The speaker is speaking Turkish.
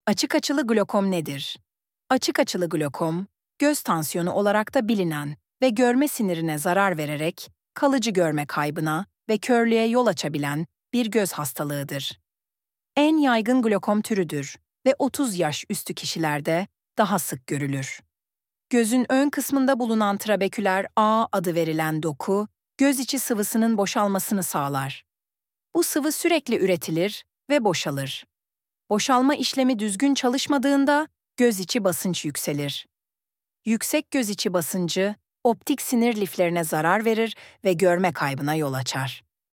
Açık açılı glokom nedir? Açık açılı glokom, göz tansiyonu olarak da bilinen ve görme sinirine zarar vererek kalıcı görme kaybına ve körlüğe yol açabilen bir göz hastalığıdır. En yaygın glokom türüdür ve 30 yaş üstü kişilerde daha sık görülür. Gözün ön kısmında bulunan trabeküler ağ adı verilen doku, göz içi sıvısının boşalmasını sağlar. Bu sıvı sürekli üretilir ve boşalır. Boşalma işlemi düzgün çalışmadığında göz içi basınç yükselir. Yüksek göz içi basıncı, optik sinir liflerine zarar verir ve görme kaybına yol açar.